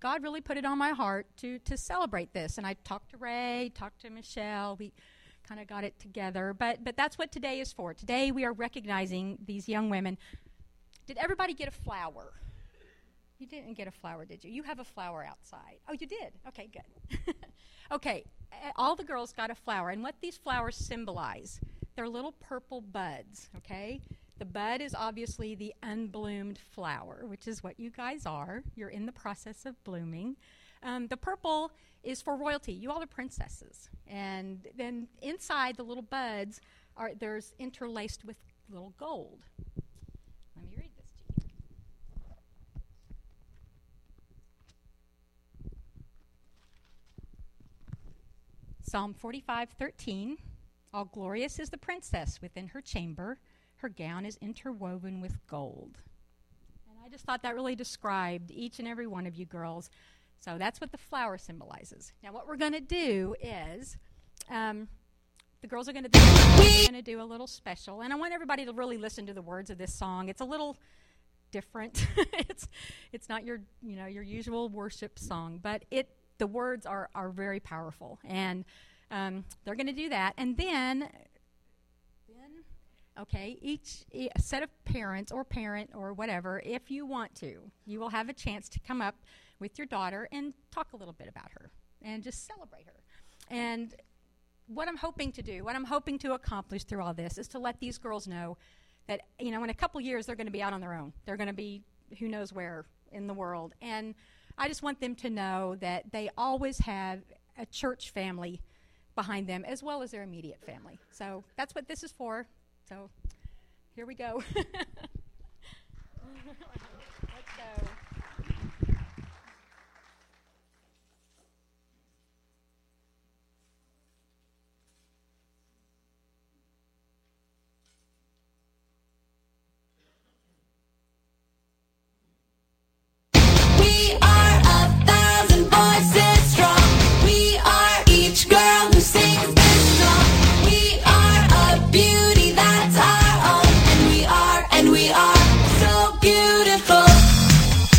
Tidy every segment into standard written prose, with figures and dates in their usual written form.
God really put it on my heart to celebrate this. And I talked to Ray, talked to Michelle. We kind of got it together. But that's what today is for. Today we are recognizing these young women. Did everybody get a flower? You didn't get a flower, did you? You have a flower outside. Oh, you did? Okay, good. Okay, all the girls got a flower. And what these flowers symbolize, they're little purple buds, okay? The bud is obviously the unbloomed flower, which is what you guys are. You're in the process of blooming. The purple is for royalty. You all are princesses. And then inside the little buds, there's interlaced with little gold. Let me read this to you. Psalm 45:13. All glorious is the princess within her chamber. Her gown is interwoven with gold. And I just thought that really described each and every one of you girls. So that's what the flower symbolizes. Now what we're going to do is, the girls are going to do a little special. And I want everybody to really listen to the words of this song. It's a little different. it's not your usual worship song, but the words are very powerful. And they're going to do that. And then okay, each set of parents or parent or whatever, if you want to, you will have a chance to come up with your daughter and talk a little bit about her and just celebrate her. And what I'm hoping to accomplish through all this is to let these girls know that, in a couple years they're going to be out on their own. They're going to be who knows where in the world. And I just want them to know that they always have a church family behind them as well as their immediate family. So that's what this is for. So here we go. Let's go. We are 1,000 voices strong. We are each girl who sings this song. We are a beauty that's our own. And we are so beautiful.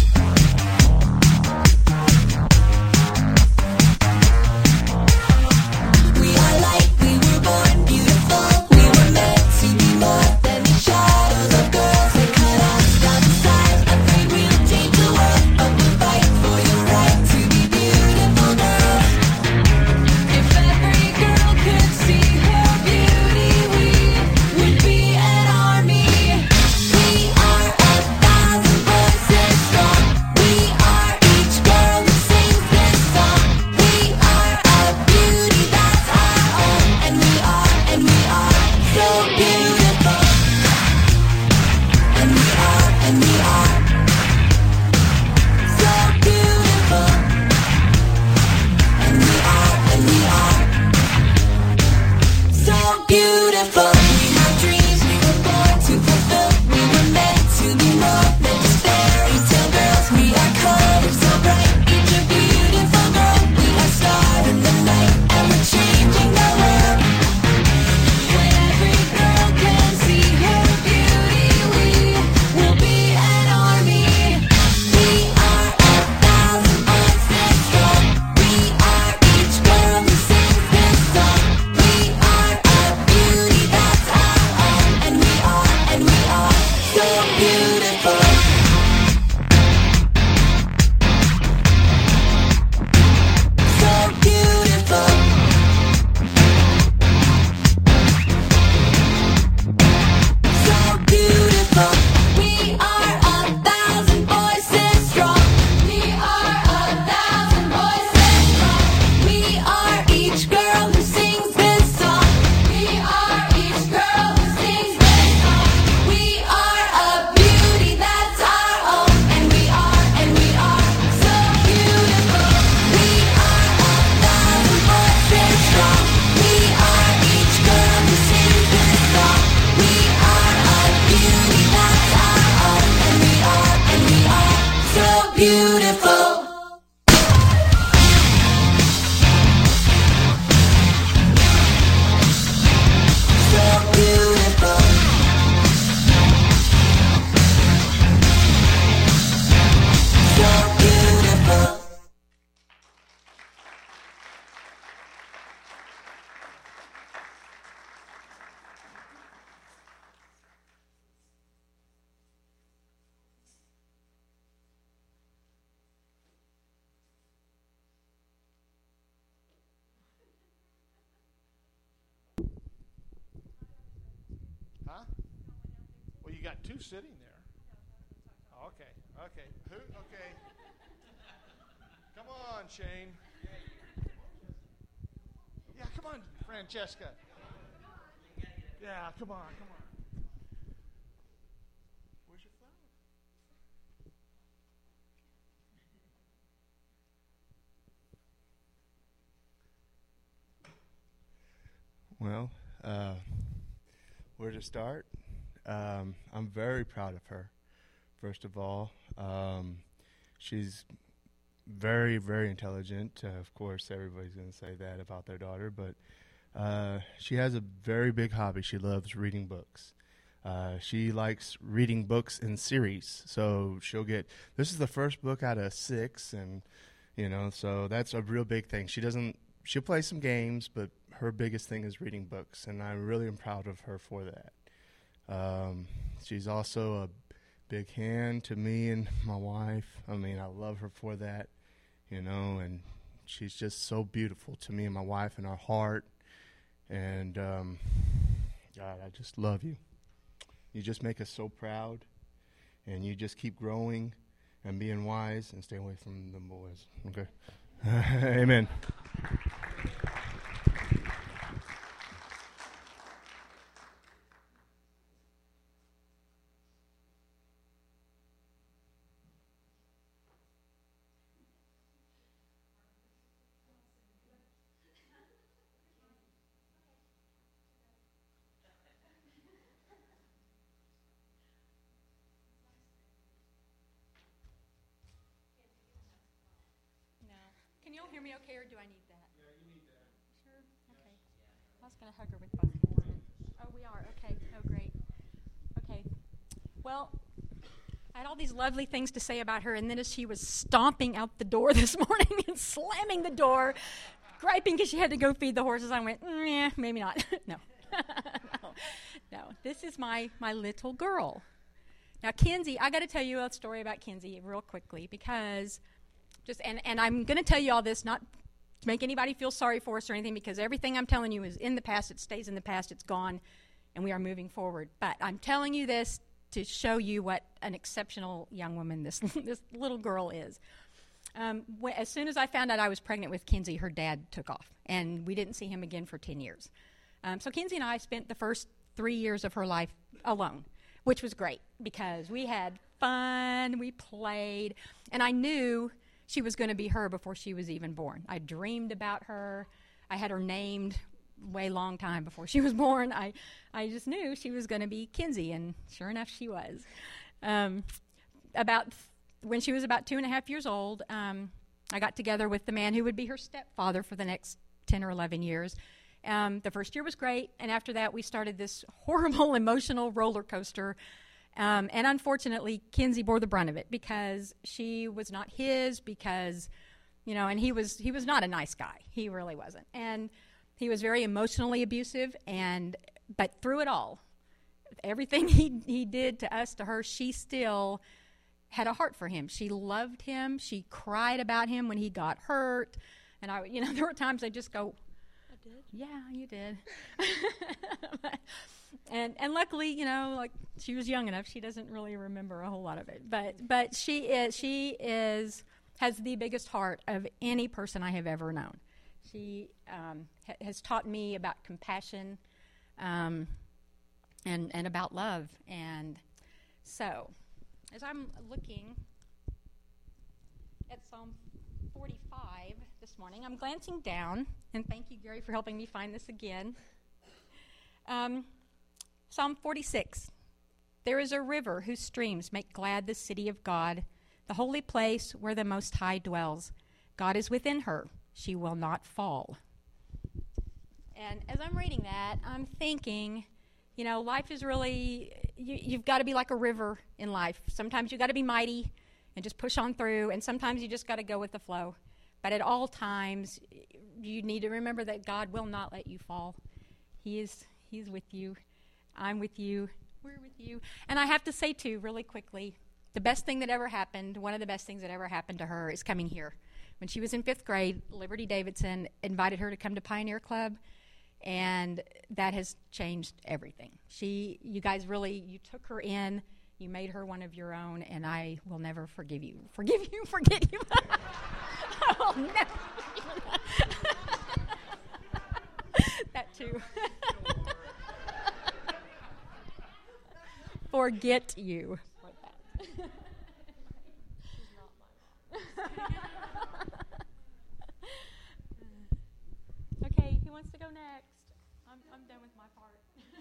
you got two sitting there. Okay. Who? Okay. Come on, Shane. Yeah, come on, Francesca. Yeah, come on. Where's your flower? Well, where to start? I'm very proud of her. First of all, she's very, very intelligent. Of course, everybody's going to say that about their daughter, but she has a very big hobby. She loves reading books. She likes reading books in series, so this is the first book out of 6, and so that's a real big thing. She'll play some games, but her biggest thing is reading books, and I really am proud of her for that. She's also a big hand to me and my wife. I mean, I love her for that, and she's just so beautiful to me and my wife and our heart. And, God, I just love you. You just make us so proud, and you just keep growing and being wise and stay away from the boys, okay? Amen. Can you all hear me okay, or do I need that? Yeah, you need that. Sure? Okay. I was going to hug her with both hands. Oh, we are? Okay. Oh, great. Okay. Well, I had all these lovely things to say about her, and then as she was stomping out the door this morning and slamming the door, griping because she had to go feed the horses, I went, maybe not. No. No. This is my little girl. Now, Kinsey, I got to tell you a story about Kinsey real quickly, because and I'm going to tell you all this not to make anybody feel sorry for us or anything, because everything I'm telling you is in the past. It stays in the past. It's gone, and we are moving forward. But I'm telling you this to show you what an exceptional young woman this little girl is. As soon as I found out I was pregnant with Kinsey, her dad took off, and we didn't see him again for 10 years. So Kinsey and I spent the first 3 years of her life alone, which was great because we had fun, we played, and I knew she was going to be her before she was even born. I dreamed about her. I had her named way long time before she was born. I just knew she was going to be Kinsey, and sure enough, she was. When she was about 2.5 years old, I got together with the man who would be her stepfather for the next 10 or 11 years. The first year was great, and after that, we started this horrible emotional roller coaster. And unfortunately, Kinsey bore the brunt of it because she was not his, because, and he was not a nice guy. He really wasn't. And he was very emotionally abusive, but through it all, everything he did to us, to her, she still had a heart for him. She loved him. She cried about him when he got hurt. And there were times I'd just go, I did? Yeah, you did. And luckily, she was young enough, she doesn't really remember a whole lot of it. But she has the biggest heart of any person I have ever known. She has taught me about compassion and about love. And so, as I'm looking at Psalm 45 this morning, I'm glancing down, and thank you, Gary, for helping me find this again. Psalm 46. There is a river whose streams make glad the city of God, the holy place where the Most High dwells. God is within her. She will not fall. And as I'm reading that, I'm thinking, life is really, you've got to be like a river in life. Sometimes you've got to be mighty and just push on through, and sometimes you just got to go with the flow. But at all times, you need to remember that God will not let you fall. He's with you. I'm with you. We're with you. And I have to say, too, really quickly, the best thing that ever happened, one of the best things that ever happened to her is coming here. When she was in 5th grade, Liberty Davidson invited her to come to Pioneer Club, And that has changed everything. You guys really, you took her in, you made her one of your own, and I will never forget you. I will never that too. Forget you. Okay, who wants to go next? I'm done with my part.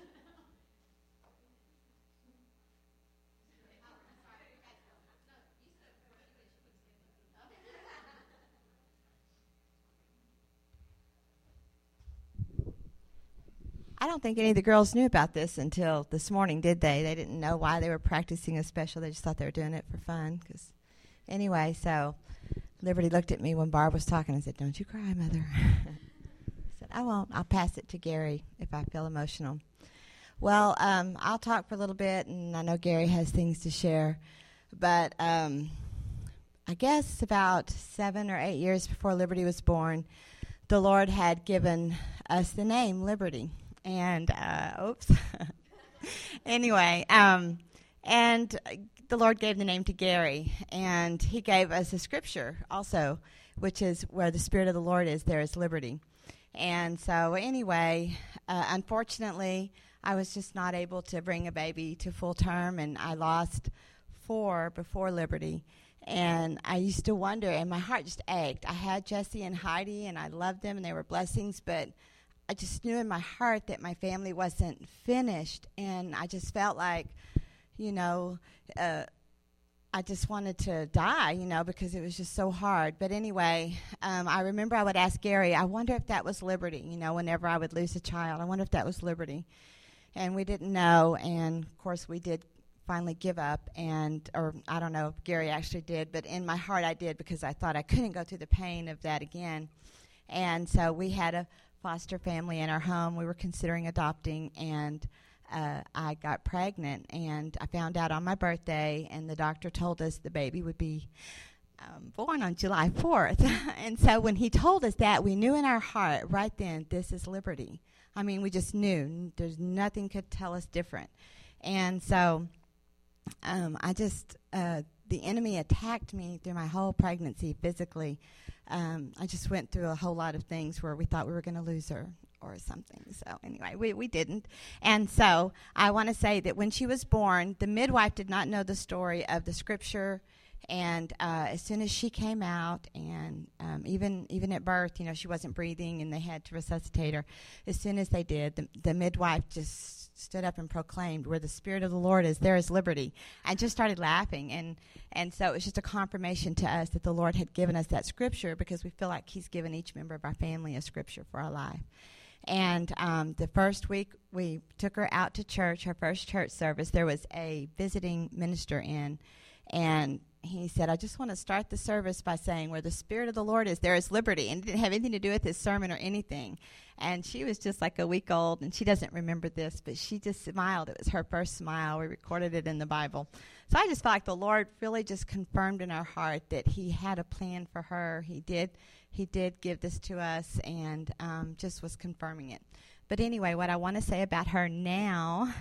I don't think any of the girls knew about this until this morning, did they? They didn't know why they were practicing a special. They just thought they were doing it for fun. Anyway, so Liberty looked at me when Barb was talking and said, "Don't you cry, Mother." I said, "I won't. I'll pass it to Gary if I feel emotional." Well, I'll talk for a little bit, and I know Gary has things to share. But I guess about 7 or 8 years before Liberty was born, the Lord had given us the name Liberty. And, anyway, and the Lord gave the name to Gary, and he gave us a scripture also, which is where the Spirit of the Lord is, there is liberty. And so anyway, unfortunately, I was just not able to bring a baby to full term, and I lost 4 before Liberty. And I used to wonder, and my heart just ached. I had Jesse and Heidi, and I loved them, and they were blessings, but I just knew in my heart that my family wasn't finished, and I just felt like, I just wanted to die, because it was just so hard. But anyway, I remember I would ask Gary, I wonder if that was liberty, whenever I would lose a child. I wonder if that was liberty. And we didn't know, and, of course, we did finally give up, or I don't know if Gary actually did, but in my heart I did because I thought I couldn't go through the pain of that again. And so we had a foster family in our home. We were considering adopting, and I got pregnant, and I found out on my birthday, and the doctor told us the baby would be born on July 4th. And so when he told us that, we knew in our heart right then, this is liberty. I mean, we just knew. There's nothing could tell us different. And so the enemy attacked me through my whole pregnancy physically. I just went through a whole lot of things where we thought we were going to lose her or something. So anyway, we didn't. And so I want to say that when she was born, the midwife did not know the story of the scripture. And as soon as she came out, and even at birth, she wasn't breathing, and they had to resuscitate her. As soon as they did, the midwife just stood up and proclaimed, "Where the Spirit of the Lord is, there is liberty," and just started laughing. And so it was just a confirmation to us that the Lord had given us that scripture, because we feel like he's given each member of our family a scripture for our life. And the first week we took her out to church, her first church service. There was a visiting minister in, and he said, "I just want to start the service by saying, where the Spirit of the Lord is, there is liberty." And it didn't have anything to do with his sermon or anything. And she was just like a week old, and she doesn't remember this, but she just smiled. It was her first smile. We recorded it in the Bible. So I just felt like the Lord really just confirmed in our heart that he had a plan for her. He did give this to us, and just was confirming it. But anyway, what I want to say about her now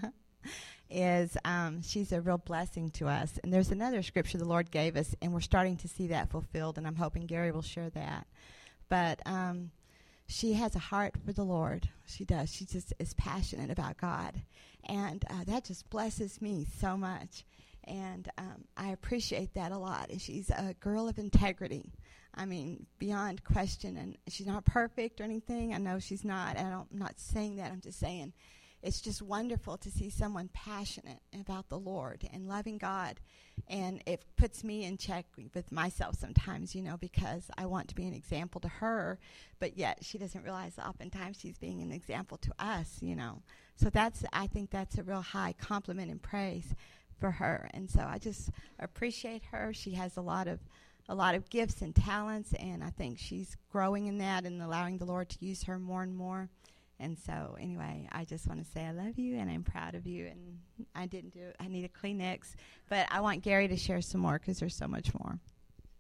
is she's a real blessing to us. And there's another scripture the Lord gave us, and we're starting to see that fulfilled, and I'm hoping Gary will share that. But she has a heart for the Lord. She does. She just is passionate about God. And that just blesses me so much. And I appreciate that a lot. And she's a girl of integrity. I mean, beyond question. And she's not perfect or anything. I know she's not. And I'm not saying that. I'm just saying it's just wonderful to see someone passionate about the Lord and loving God. And it puts me in check with myself sometimes, because I want to be an example to her, but yet she doesn't realize oftentimes she's being an example to us, So I think that's a real high compliment and praise for her. And so I just appreciate her. She has a lot of gifts and talents, and I think she's growing in that and allowing the Lord to use her more and more. And so, anyway, I just want to say I love you, and I'm proud of you. And I didn't do it. I need a Kleenex. But I want Gary to share some more, because there's so much more.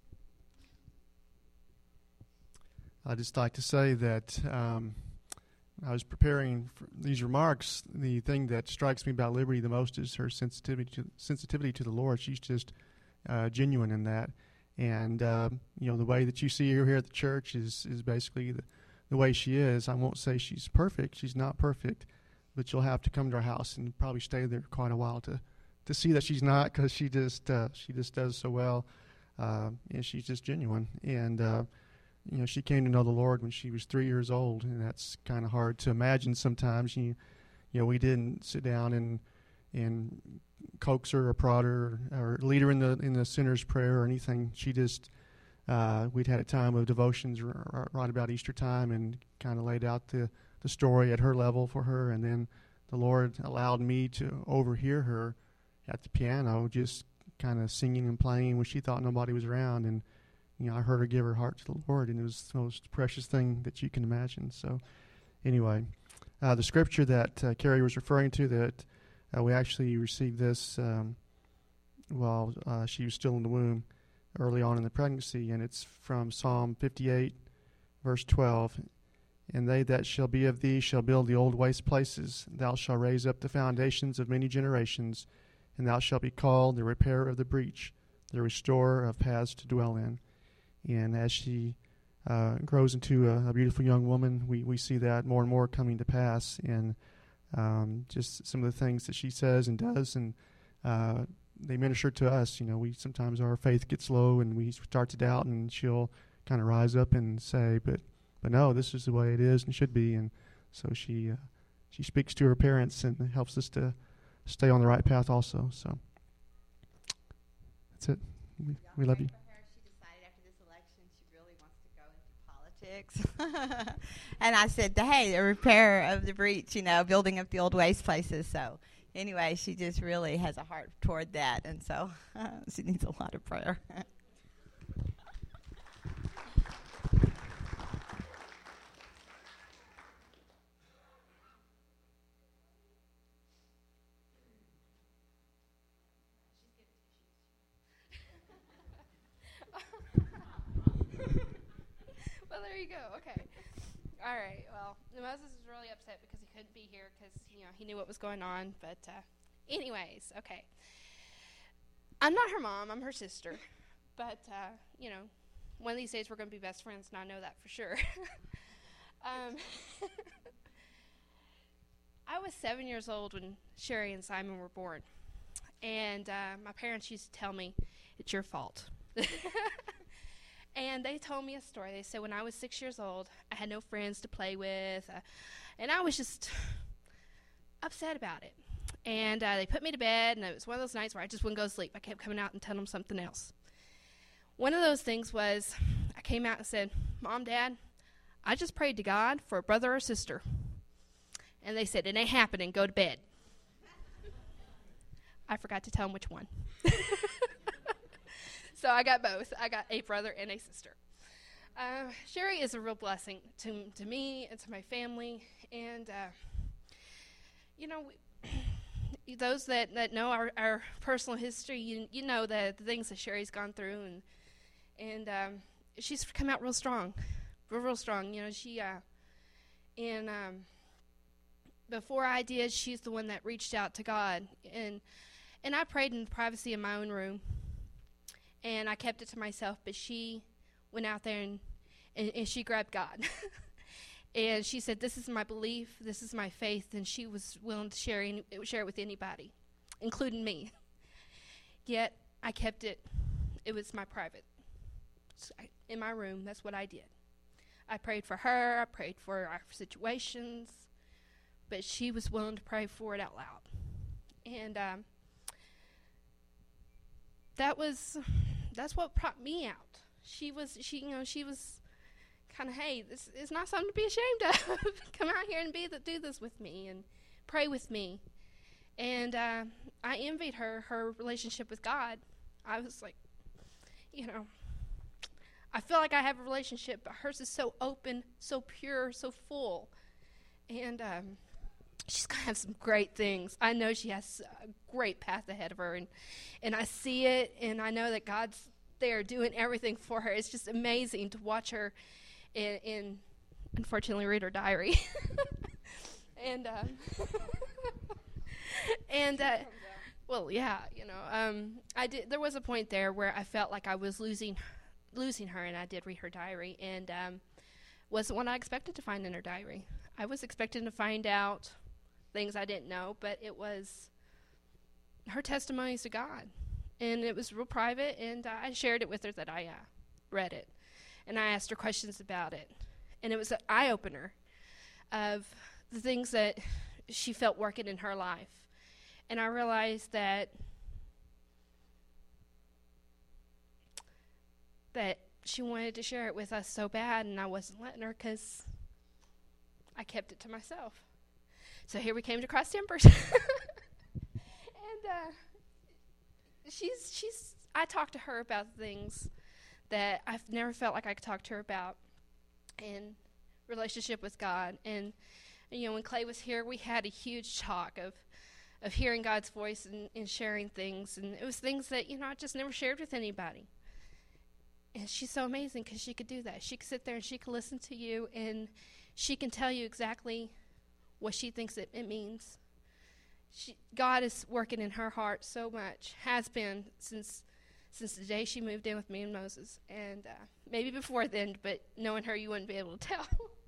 I'd just like to say that I was preparing for these remarks, the thing that strikes me about Liberty the most is her sensitivity to the Lord. She's just genuine in that. And, the way that you see her here at the church is basically the way she is. I won't say she's perfect. She's not perfect. But you'll have to come to our house and probably stay there quite a while to see that she's not, because she just does so well. And she's just genuine. And, she came to know the Lord when she was 3 years old, and that's kind of hard to imagine sometimes. We didn't sit down and coax her or prod her or lead her in the sinner's prayer or anything. She just, we'd had a time of devotions right about Easter time and kind of laid out the story at her level for her, and then the Lord allowed me to overhear her at the piano just kind of singing and playing when she thought nobody was around, and I heard her give her heart to the Lord, and it was the most precious thing that you can imagine. So anyway, the scripture that Carrie was referring to, that we actually received this while she was still in the womb early on in the pregnancy, and it's from Psalm 58, verse 12. And they that shall be of thee shall build the old waste places. Thou shalt raise up the foundations of many generations, and thou shalt be called the repairer of the breach, the restorer of paths to dwell in. And as she grows into a beautiful young woman, we see that more and more coming to pass. And just some of the things that she says and does, and they minister to us. We sometimes, our faith gets low and we start to doubt, and she'll kind of rise up and say, but no, this is the way it is and should be. And so she speaks to her parents and helps us to stay on the right path also. So that's it. We love you. And I said, hey, the repair of the breach, building up the old waste places. So anyway, she just really has a heart toward that. And so she needs a lot of prayer. Well, there you go. Okay. All right. Well, Moses was really upset because he couldn't be here because, he knew what was going on. But anyways, okay. I'm not her mom. I'm her sister. But, one of these days we're going to be best friends, and I know that for sure. I was 7 years old when Sherry and Simon were born. And my parents used to tell me, it's your fault. And they told me a story. They said when I was 6 years old, I had no friends to play with, and I was just upset about it. And they put me to bed, and it was one of those nights where I just wouldn't go to sleep. I kept coming out and telling them something else. One of those things was I came out and said, Mom, Dad, I just prayed to God for a brother or sister. And they said, it ain't happening. Go to bed. I forgot to tell them which one. So I got both. I got a brother and a sister. Sherry is a real blessing to me and to my family. And, those that know our personal history, you know the things that Sherry's gone through. And she's come out real strong. Real strong. She, before I did, she's the one that reached out to God. And I prayed in the privacy of my own room. And I kept it to myself, but she went out there and she grabbed God. And she said, this is my belief, this is my faith, and she was willing to share it with anybody, including me. Yet, I kept it. It was my private. In my room, that's what I did. I prayed for her, I prayed for our situations, but she was willing to pray for it out loud. And that's what propped me out. She was kind of, hey, this is not something to be ashamed of. Come out here and do this with me and pray with me. And I envied her relationship with God. I was like, I feel like I have a relationship, but hers is so open, so pure, so full. And she's going to have some great things. I know she has a great path ahead of her, and I see it, and I know that God's there doing everything for her. It's just amazing to watch her and unfortunately read her diary. And well, yeah, I did. There was a point there where I felt like I was losing her, and I did read her diary, and wasn't what I expected to find in her diary. I was expecting to find out things I didn't know, but it was her testimonies to God, and it was real private, and I shared it with her that I read it, and I asked her questions about it, and it was an eye-opener of the things that she felt working in her life. And I realized that she wanted to share it with us so bad, and I wasn't letting her because I kept it to myself. So here we came to Cross Timbers. And I talked to her about things that I've never felt like I could talk to her about in relationship with God. And when Clay was here, we had a huge talk of hearing God's voice and sharing things. And it was things that, I just never shared with anybody. And she's so amazing because she could do that. She could sit there and she could listen to you, and she can tell you exactly what she thinks it means. God is working in her heart so much, has been since the day she moved in with me and Moses. And maybe before then, but knowing her, you wouldn't be able to tell.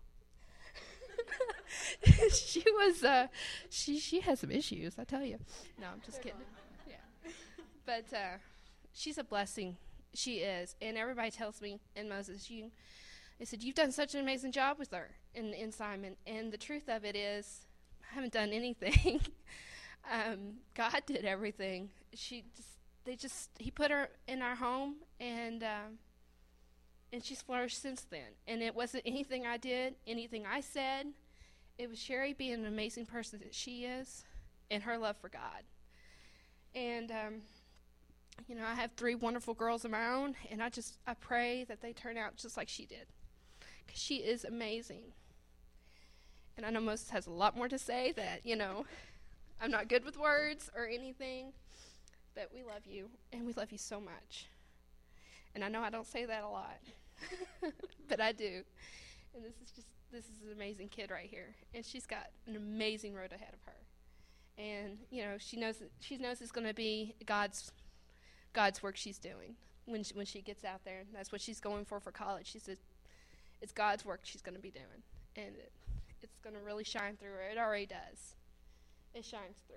She was, she has some issues, I tell you. No, I'm just kidding. Yeah. But she's a blessing. She is. And everybody tells me, and Moses, they said, you've done such an amazing job with her in Simon. And the truth of it is, I haven't done anything. God did everything. He put her in our home, and she's flourished since then. And it wasn't anything I did, anything I said. It was Sherry being an amazing person that she is, and her love for God. And, I have 3 wonderful girls of my own, and I pray that they turn out just like she did, because she is amazing. And I know Moses has a lot more to say that, I'm not good with words or anything, but we love you, and we love you so much. And I know I don't say that a lot, but I do. And this is an amazing kid right here, and she's got an amazing road ahead of her. And she knows it's going to be God's work she's doing when she gets out there. And that's what she's going for college. She said it's God's work she's going to be doing, and it's going to really shine through her. It already does. It shines through.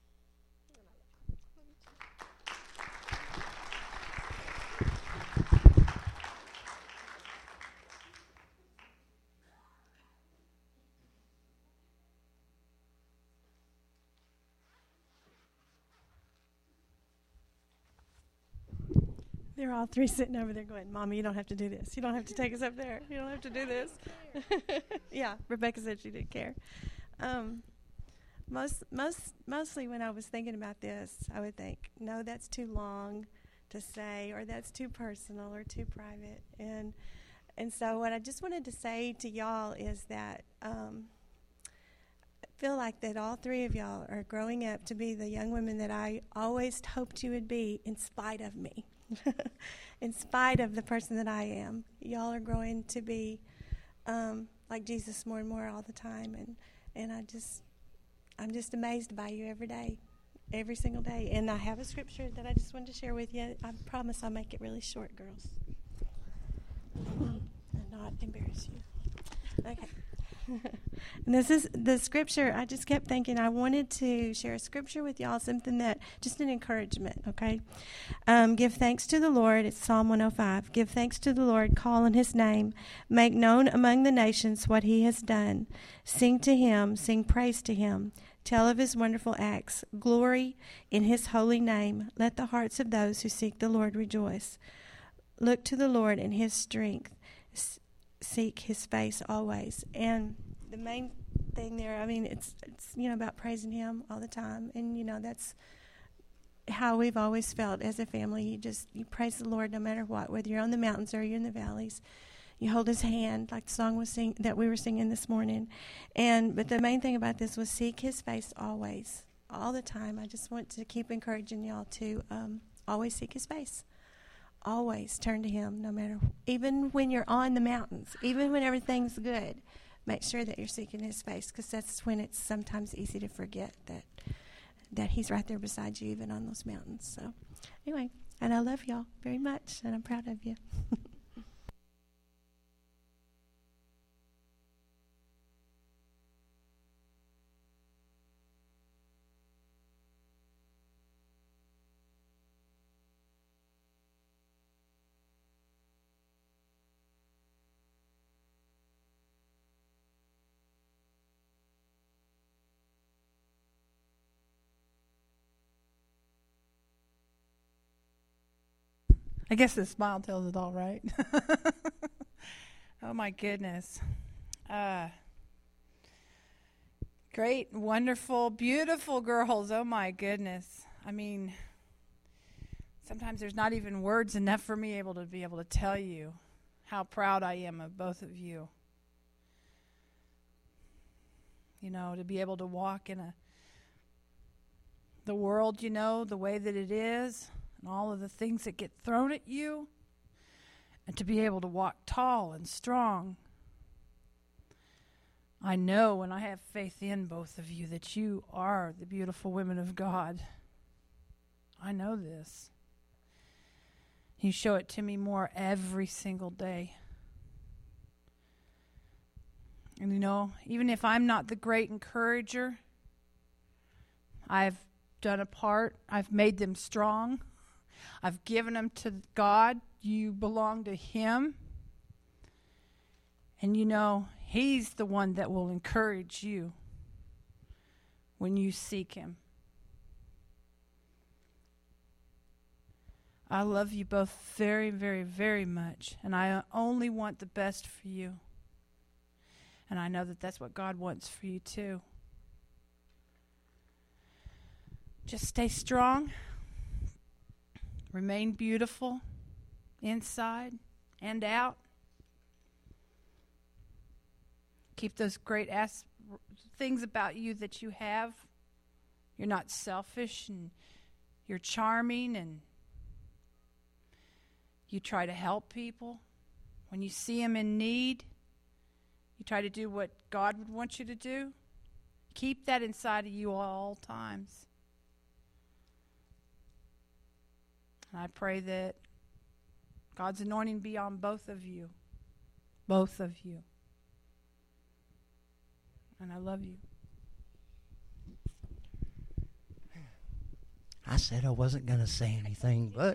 They're all 3 sitting over there going, Mommy, you don't have to do this. You don't have to take us up there. You don't have to do this. Yeah, Rebecca said she didn't care. Mostly when I was thinking about this, I would think, no, that's too long to say, or that's too personal or too private. And so what I just wanted to say to y'all is that I feel like that all 3 of y'all are growing up to be the young women that I always hoped you would be in spite of me. In spite of the person that I am, y'all are growing to be like Jesus more and more all the time, and I'm just amazed by you every day, every single day. And I have a scripture that I just wanted to share with you. I promise I'll make it really short, girls, and not embarrass you. Okay. And this is the scripture. I just kept thinking I wanted to share a scripture with y'all, something that, just an encouragement, okay? Give thanks to the Lord. It's Psalm 105. Give thanks to the Lord. Call on his name. Make known among the nations what he has done. Sing to him. Sing praise to him. Tell of his wonderful acts. Glory in his holy name. Let the hearts of those who seek the Lord rejoice. Look to the Lord in his strength. Seek his face always. And the main thing there, I mean, it's about praising him all the time. And, that's how we've always felt as a family. You praise the Lord no matter what, whether you're on the mountains or you're in the valleys. You hold his hand, like the song that we were singing this morning. But the main thing about this was seek his face always, all the time. I just want to keep encouraging y'all to always seek his face. Always turn to him, no matter, even when you're on the mountains, even when everything's good. make sure that you're seeking His face, because that's when it's sometimes easy to forget that He's right there beside you, even on those mountains. So, anyway, and I love y'all very much, and I'm proud of you. I guess the smile tells it all, right? Oh, my goodness. Great, wonderful, beautiful girls. Oh, my goodness. I mean, sometimes there's not even words enough for me to be able to tell you how proud I am of both of you. You know, to be able to walk in the world, you know, the way that it is, and all of the things that get thrown at you, and to be able to walk tall and strong. I know, and I have faith in both of you, that you are the beautiful women of God. I know this. You show it to me more every single day. And you know, even if I'm not the great encourager, I've done a part. I've made them strong. I've given them to God. You belong to Him. And you know, He's the one that will encourage you when you seek Him. I love you both very, very, very much. And I only want the best for you. And I know that that's what God wants for you too. Just stay strong. Remain beautiful inside and out. Keep those great things about you that you have. You're not selfish, and you're charming, and you try to help people. When you see them in need, you try to do what God would want you to do. Keep that inside of you all times. And I pray that God's anointing be on both of you. Both of you. And I love you. I said I wasn't going to say anything, but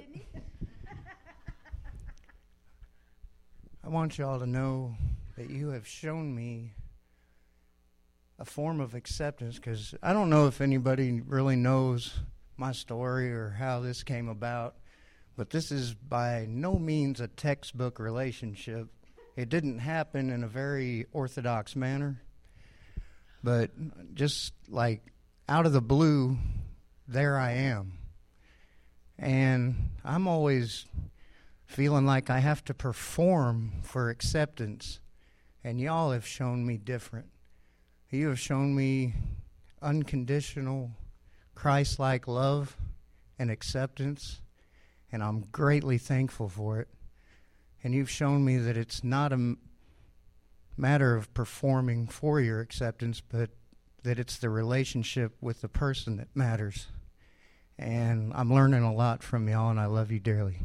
I want y'all to know that you have shown me a form of acceptance, because I don't know if anybody really knows my story or how this came about. But this is by no means a textbook relationship. It didn't happen in a very orthodox manner. But just like out of the blue, there I am. And I'm always feeling like I have to perform for acceptance. And y'all have shown me different. You have shown me unconditional, Christ-like love and acceptance. And I'm greatly thankful for it. And you've shown me that it's not a matter of performing for your acceptance, but that it's the relationship with the person that matters. And I'm learning a lot from y'all, and I love you dearly.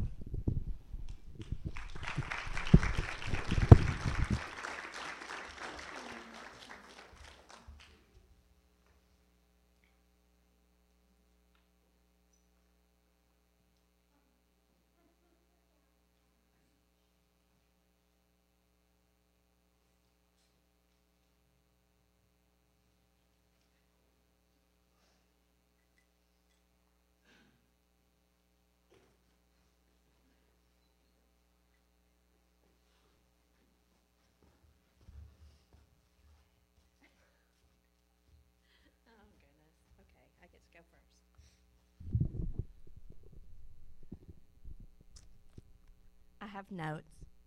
I have notes.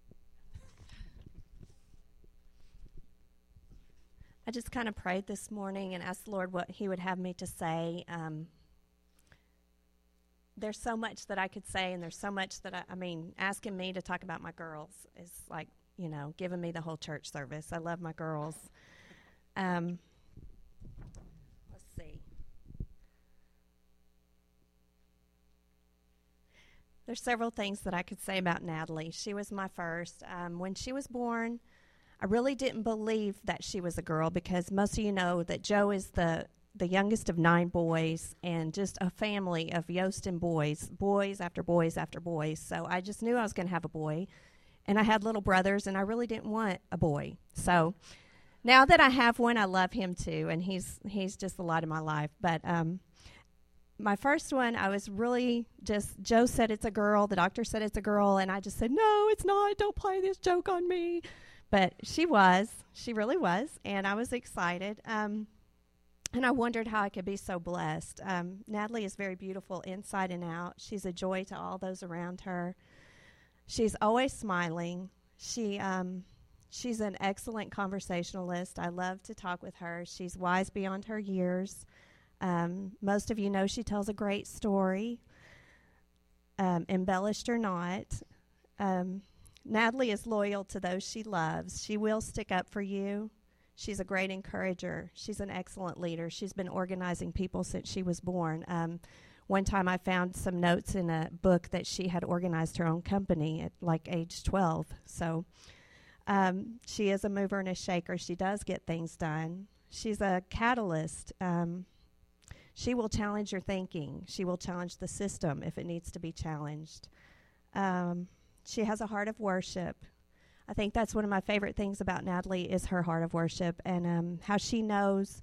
I just kind of prayed this morning and asked the Lord what He would have me to say. There's so much that I could say, and there's so much that asking me to talk about my girls is like giving me the whole church service. I love my girls. Let's see. There's several things that I could say about Natalie. She was my first. When she was born, I really didn't believe that she was a girl because most of you know that Joe is the youngest of 9 boys and just a family of Yoaston boys after boys after boys. So I just knew I was going to have a boy. And I had little brothers, and I really didn't want a boy. So now that I have one, I love him too, and he's just a lot in my life. But my first one, I was really just, Joe said it's a girl, the doctor said it's a girl, and I just said, no, it's not, don't play this joke on me. But she really was, and I was excited. And I wondered how I could be so blessed. Natalie is very beautiful inside and out. She's a joy to all those around her. She's always smiling. She's an excellent conversationalist. I love to talk with her. She's wise beyond her years. Most of you know she tells a great story, embellished or not. Natalie is loyal to those she loves. She will stick up for you. She's a great encourager. She's an excellent leader. She's been organizing people since she was born. One time I found some notes in a book that she had organized her own company at like age 12. So she is a mover and a shaker. She does get things done. She's a catalyst. She will challenge your thinking. She will challenge the system if it needs to be challenged. She has a heart of worship. I think that's one of my favorite things about Natalie is her heart of worship and how she knows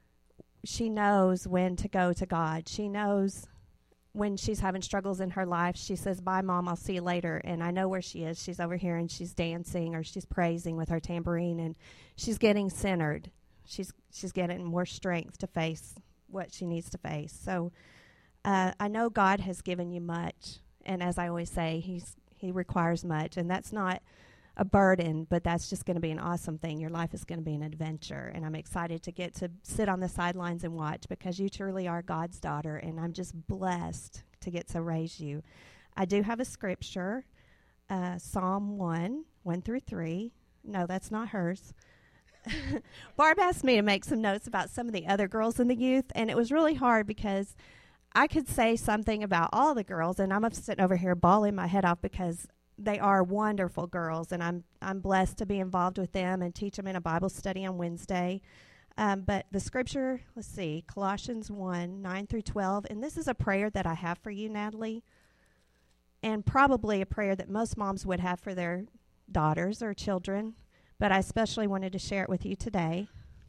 when to go to God. She knows when she's having struggles in her life, she says, bye, Mom, I'll see you later. And I know where she is. She's over here and she's dancing or she's praising with her tambourine and she's getting centered. She's getting more strength to face what she needs to face. So I know God has given you much. And as I always say, he requires much. And that's not a burden, but that's just going to be an awesome thing. Your life is going to be an adventure, and I'm excited to get to sit on the sidelines and watch because you truly are God's daughter, and I'm just blessed to get to raise you. I do have a scripture, Psalm 1:1-3. No, that's not hers. Barb asked me to make some notes about some of the other girls in the youth, and it was really hard because I could say something about all the girls, and I'm sitting over here bawling my head off because they are wonderful girls, and I'm blessed to be involved with them and teach them in a Bible study on Wednesday. But the scripture, let's see, Colossians 1:9-12, and this is a prayer that I have for you, Natalie, and probably a prayer that most moms would have for their daughters or children, but I especially wanted to share it with you today.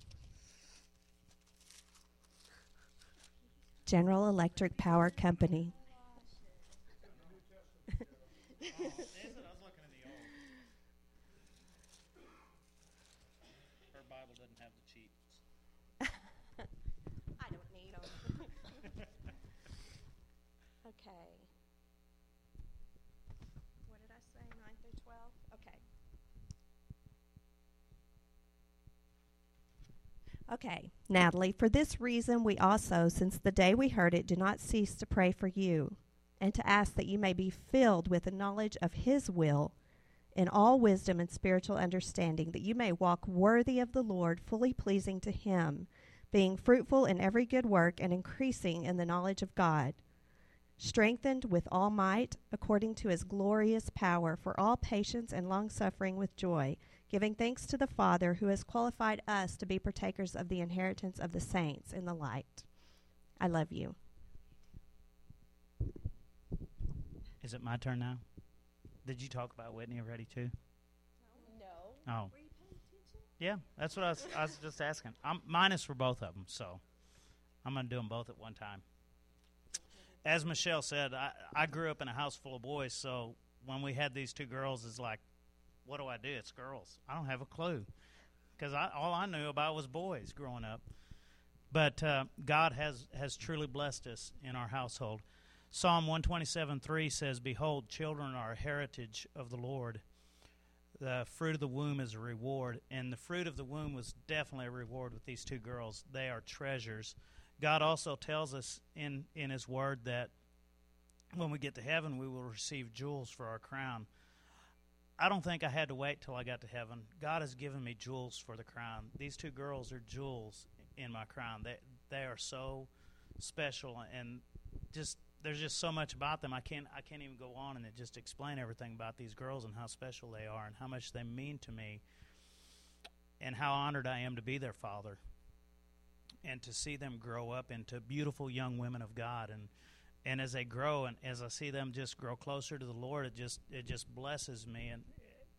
General Electric Power Company. Okay. What did I say, 9-12? Okay. Okay, Natalie, for this reason we also, since the day we heard it, do not cease to pray for you and to ask that you may be filled with the knowledge of His will in all wisdom and spiritual understanding, that you may walk worthy of the Lord, fully pleasing to Him, being fruitful in every good work and increasing in the knowledge of God, strengthened with all might according to His glorious power for all patience and long-suffering with joy, giving thanks to the Father who has qualified us to be partakers of the inheritance of the saints in the light. I love you. Is it my turn now? Did you talk about Whitney already too? No. Oh. Were you paying attention? Yeah, that's what I was just asking. Mine is for both of them, so I'm going to do them both at one time. As Michelle said, I grew up in a house full of boys, so when we had these 2 girls, it's like, what do I do? It's girls. I don't have a clue because all I knew about was boys growing up. But God has truly blessed us in our household. Psalm 127:3 says, behold, children are a heritage of the Lord. The fruit of the womb is a reward, and the fruit of the womb was definitely a reward with these 2 girls. They are treasures. God also tells us in His Word that when we get to heaven, we will receive jewels for our crown. I don't think I had to wait till I got to heaven. God has given me jewels for the crown. These two girls are jewels in my crown. They are so special, and just there's just so much about them. I can't even go on and just explain everything about these girls and how special they are and how much they mean to me, and how honored I am to be their father and to see them grow up into beautiful young women of God. And as they grow, and as I see them just grow closer to the Lord, it just blesses me, and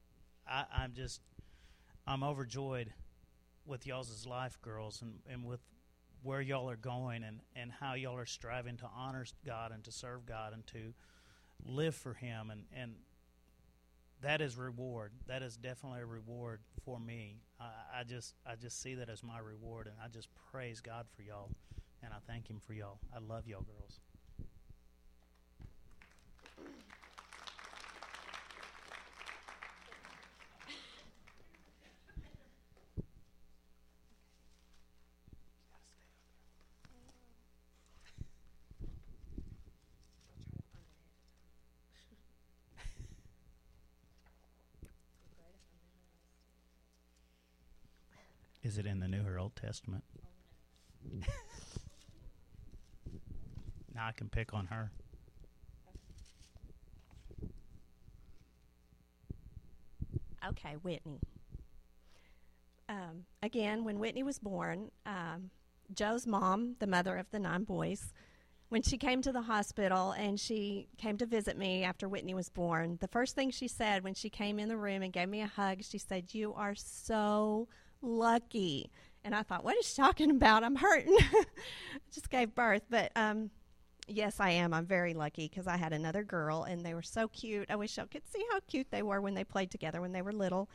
I'm overjoyed with y'all's life, girls, and with where y'all are going, and how y'all are striving to honor God and to serve God and to live for Him, and that is reward. That is definitely a reward for me. I just see that as my reward, and I just praise God for y'all, and I thank Him for y'all. I love y'all, girls. Is it in the New or Old Testament? Now I can pick on her. Okay, Whitney. Again, when Whitney was born, Joe's mom, the mother of the 9 boys, when she came to the hospital and she came to visit me after Whitney was born, the first thing she said when she came in the room and gave me a hug, she said, "You are so lucky." And I thought, what is she talking about? I'm hurting. Just gave birth. But yes, I am. I'm very lucky because I had another girl, and they were so cute. I wish y'all could see how cute they were when they played together when they were little.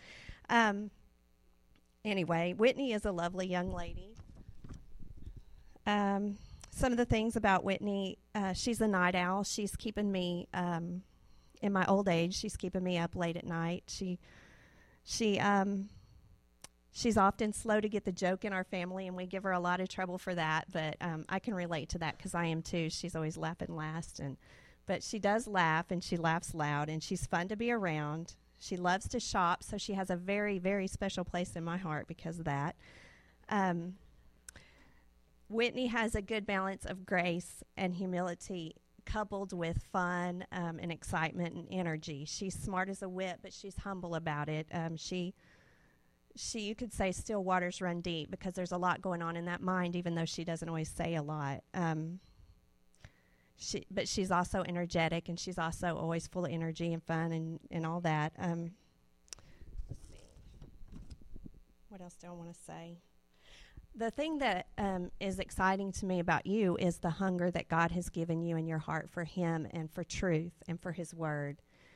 Anyway, Whitney is a lovely young lady. Some of the things about Whitney, she's a night owl. She's keeping me, in my old age, she's keeping me up late at night. She's often slow to get the joke in our family, and we give her a lot of trouble for that. But I can relate to that because I am too. She's always laughing last, but she does laugh, and she laughs loud, and she's fun to be around. She loves to shop, so she has a very, very special place in my heart because of that. Whitney has a good balance of grace and humility coupled with fun and excitement and energy. She's smart as a whip, but she's humble about it. She, you could say, still waters run deep because there's a lot going on in that mind, even though she doesn't always say a lot. But she's also energetic, and she's also always full of energy and fun and all that. Let's see. What else do I want to say? The thing that is exciting to me about you is the hunger that God has given you in your heart for Him and for truth and for His Word.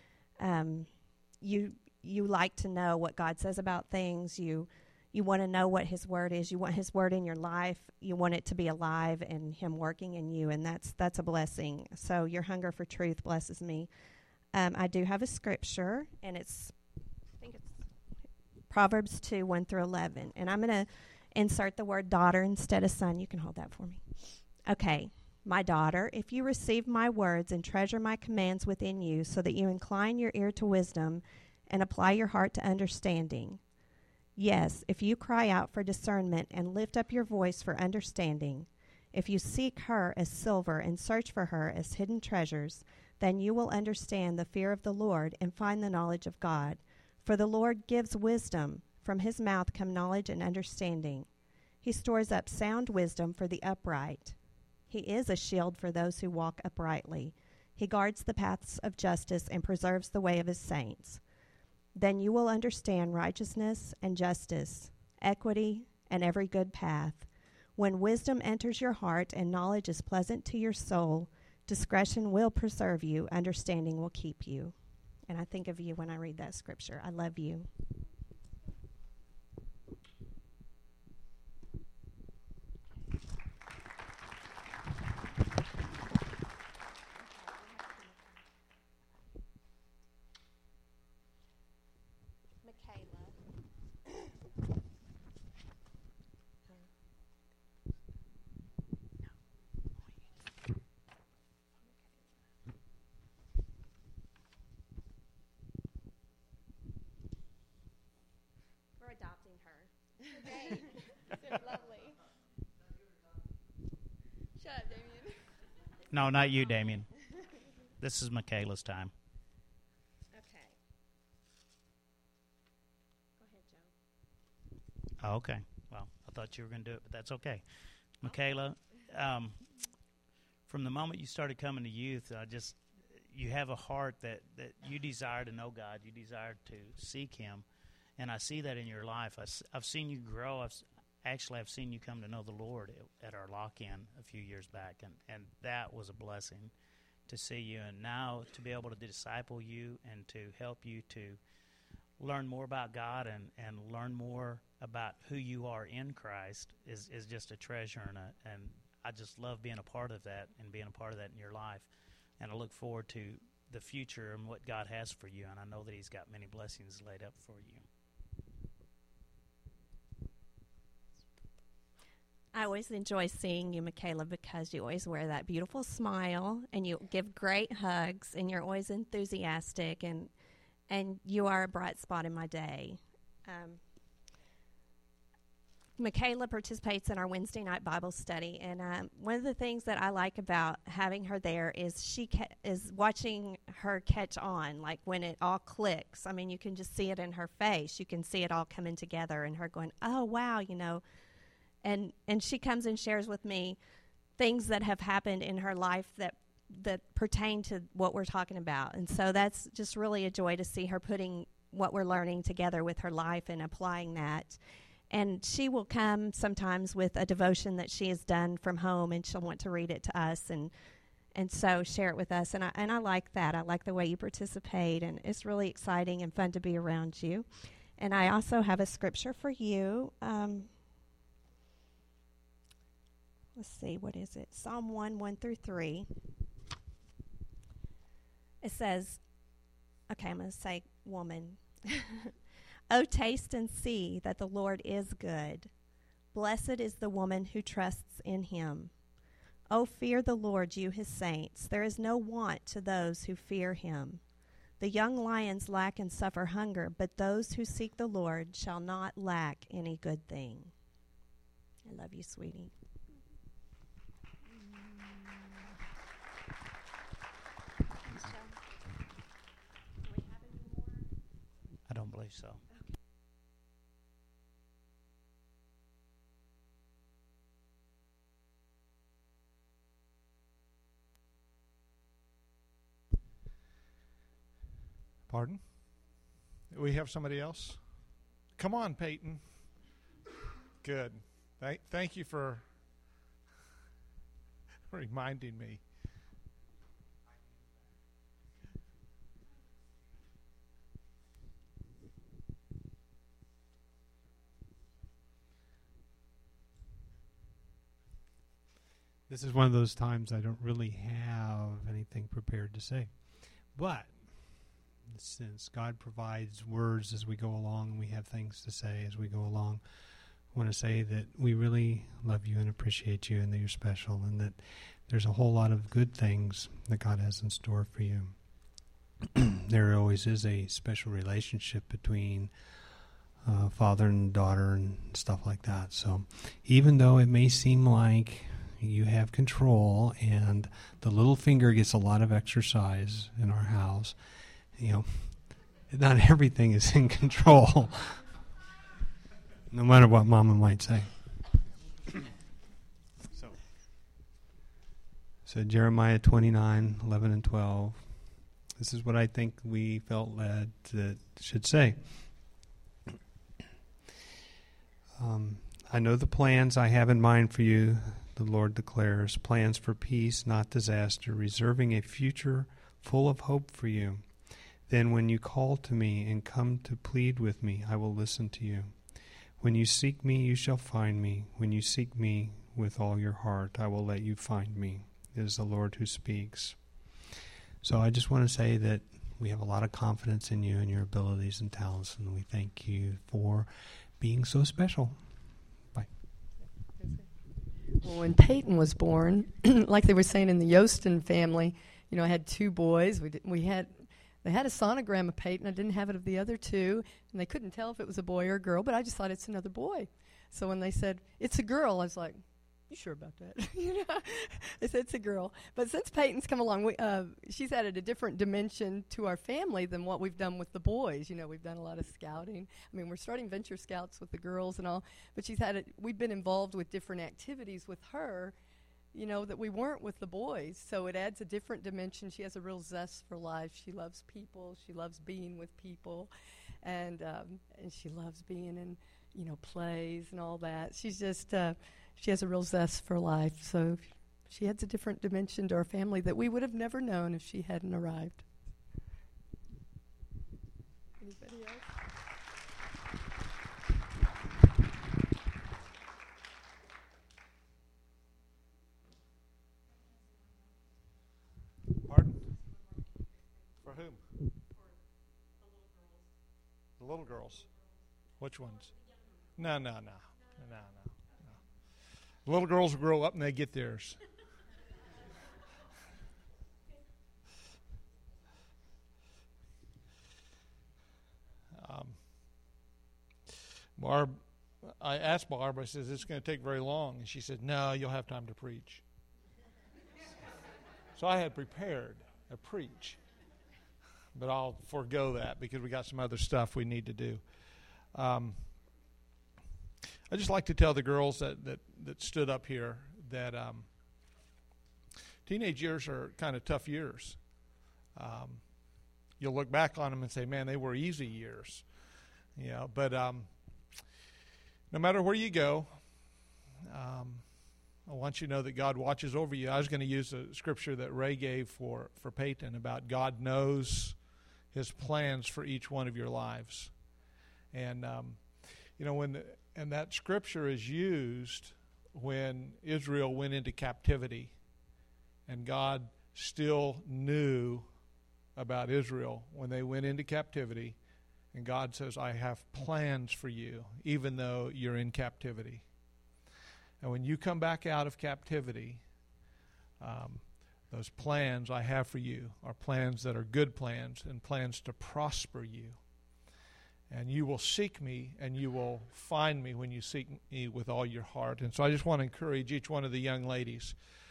You like to know what God says about things. You want to know what His Word is. You want His Word in your life. You want it to be alive and Him working in you, and that's a blessing. So your hunger for truth blesses me. I do have a scripture, and I think it's Proverbs 2, 1 through 11, and I'm going to insert the word daughter instead of son. You can hold that for me. Okay. My daughter, if you receive my words and treasure my commands within you, so that you incline your ear to wisdom and apply your heart to understanding. Yes, if you cry out for discernment and lift up your voice for understanding, if you seek her as silver and search for her as hidden treasures, then you will understand the fear of the Lord and find the knowledge of God. For the Lord gives wisdom. From His mouth come knowledge and understanding. He stores up sound wisdom for the upright. He is a shield for those who walk uprightly. He guards the paths of justice and preserves the way of His saints. Then you will understand righteousness and justice, equity, and every good path. When wisdom enters your heart and knowledge is pleasant to your soul, discretion will preserve you, understanding will keep you. And I think of you when I read that scripture. I love you. Okay. Lovely. Shut up, Damien. No, not you, Damien. This is Michaela's time. Okay. Go ahead, Joe. Oh, okay. Well, I thought you were going to do it, but that's okay. Michaela, from the moment you started coming to youth, you have a heart that you desire to know God. You desire to seek Him. And I see that in your life. I've seen you grow. I've seen you come to know the Lord at our lock-in a few years back. And that was a blessing to see you. And now to be able to disciple you and to help you to learn more about God and learn more about who you are in Christ is just a treasure. And I just love being a part of that and being a part of that in your life. And I look forward to the future and what God has for you. And I know that He's got many blessings laid up for you. I always enjoy seeing you, Michaela, because you always wear that beautiful smile and you give great hugs and you're always enthusiastic and you are a bright spot in my day. Michaela participates in our Wednesday night Bible study, and one of the things that I like about having her there is she is watching her catch on, like when it all clicks. I mean, you can just see it in her face. You can see it all coming together and her going, oh, wow, you know. And she comes and shares with me things that have happened in her life that pertain to what we're talking about. And so that's just really a joy to see her putting what we're learning together with her life and applying that. And she will come sometimes with a devotion that she has done from home, and she'll want to read it to us and so share it with us. And I like that. I like the way you participate, and it's really exciting and fun to be around you. And I also have a scripture for you. Let's see, what is it? Psalm 1:1-3. It says, okay, I'm going to say woman. Oh, taste and see that the Lord is good. Blessed is the woman who trusts in Him. Oh, fear the Lord, you His saints. There is no want to those who fear Him. The young lions lack and suffer hunger, but those who seek the Lord shall not lack any good thing. I love you, sweetie. I don't believe so. Pardon? We have somebody else? Come on, Peyton. Good. Thank you for reminding me. This is one of those times I don't really have anything prepared to say. But since God provides words as we go along and we have things to say as we go along, I want to say that we really love you and appreciate you and that you're special and that there's a whole lot of good things that God has in store for you. There always is a special relationship between father and daughter and stuff like that. So even though it may seem like you have control and the little finger gets a lot of exercise in our house, you know, not everything is in control, no matter what Mama might say. So Jeremiah 29:11-12. This is what I think we felt led that should say. I know the plans I have in mind for you, the Lord declares, plans for peace, not disaster, reserving a future full of hope for you. Then when you call to me and come to plead with me, I will listen to you. When you seek me, you shall find me. When you seek me with all your heart, I will let you find me. It is the Lord who speaks. So I just want to say that we have a lot of confidence in you and your abilities and talents, and we thank you for being so special. Bye. Well, when Peyton was born, like they were saying in the Yostin family, you know, I had two boys. They had a sonogram of Peyton. I didn't have it of the other two, and they couldn't tell if it was a boy or a girl, but I just thought it's another boy. So when they said, it's a girl, I was like, you sure about that? They said it's a girl. But since Peyton's come along, she's added a different dimension to our family than what we've done with the boys. We've done a lot of scouting. I mean, we're starting Venture Scouts with the girls and all, but we've been involved with different activities with her, that we weren't with the boys. So it adds a different dimension. She has a real zest for life. She loves people. She loves being with people, and she loves being in, plays and all that. She's just, she has a real zest for life. So she adds a different dimension to our family that we would have never known if she hadn't arrived. Anybody else? Pardon? For whom? The little girls. Which ones? No. Little girls will grow up and they get theirs. I asked Barb, I said, is this going to take very long? And she said, no, you'll have time to preach. So I had prepared a preach. But I'll forego that because we got some other stuff we need to do. I just like to tell the girls that stood up here that teenage years are kind of tough years. You'll look back on them and say, man, they were easy years. But no matter where you go, I want you to know that God watches over you. I was going to use a scripture that Ray gave for Peyton about God knows His plans for each one of your lives. And, and that scripture is used when Israel went into captivity. And God still knew about Israel when they went into captivity. And God says, I have plans for you, even though you're in captivity. And when you come back out of captivity, those plans I have for you are plans that are good plans and plans to prosper you. And you will seek me and you will find me when you seek me with all your heart. And so I just want to encourage each one of the young ladies,